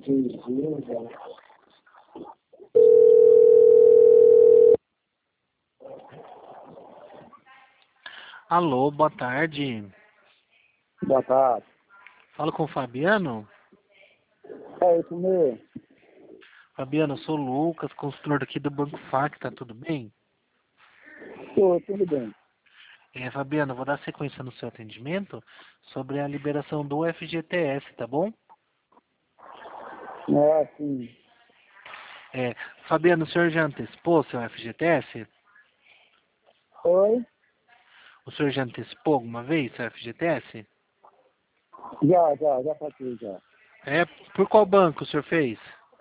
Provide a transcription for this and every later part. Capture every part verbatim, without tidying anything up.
Alô, boa tarde. Boa tarde. Falo com o Fabiano. É isso mesmo. Fabiano, eu sou o Lucas, consultor aqui do Banco F A C, tá tudo bem? Tô, tudo bem. É, Fabiano, eu vou dar sequência no seu atendimento sobre a liberação do F G T S, tá bom? É assim. É, Fabiano, o senhor já antecipou seu F G T S? Oi? O senhor já antecipou alguma vez seu F G T S? Já, já, já passei já. É, por qual banco o senhor fez?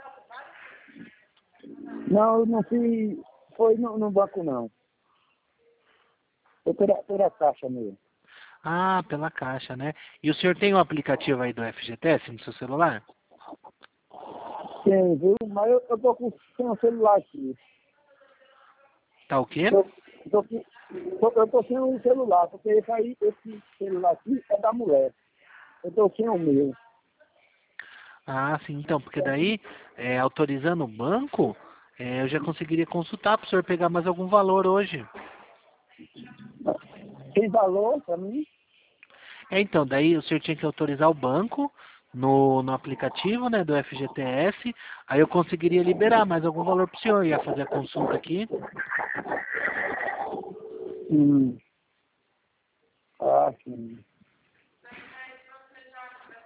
Não, eu não fui. Foi no, no banco não. Foi pela, pela caixa mesmo. Ah, pela Caixa, né? E o senhor tem o aplicativo aí do F G T S no seu celular? Tem, viu? Mas eu, eu tô com sem o celular aqui. Tá o quê? Eu, tô, com- tô- eu tô sem o celular, porque esse aí, esse celular aqui é da mulher. Eu tô sem o meu. Ah, sim, então, porque daí, é, autorizando o banco, é, eu já conseguiria consultar para o senhor pegar mais algum valor hoje. Tem valor pra mim? É, então, daí o senhor tinha que autorizar o banco no, no aplicativo, né, do F G T S, aí eu conseguiria liberar mais algum valor para o senhor, ia fazer a consulta aqui. Hum. Ah, sim.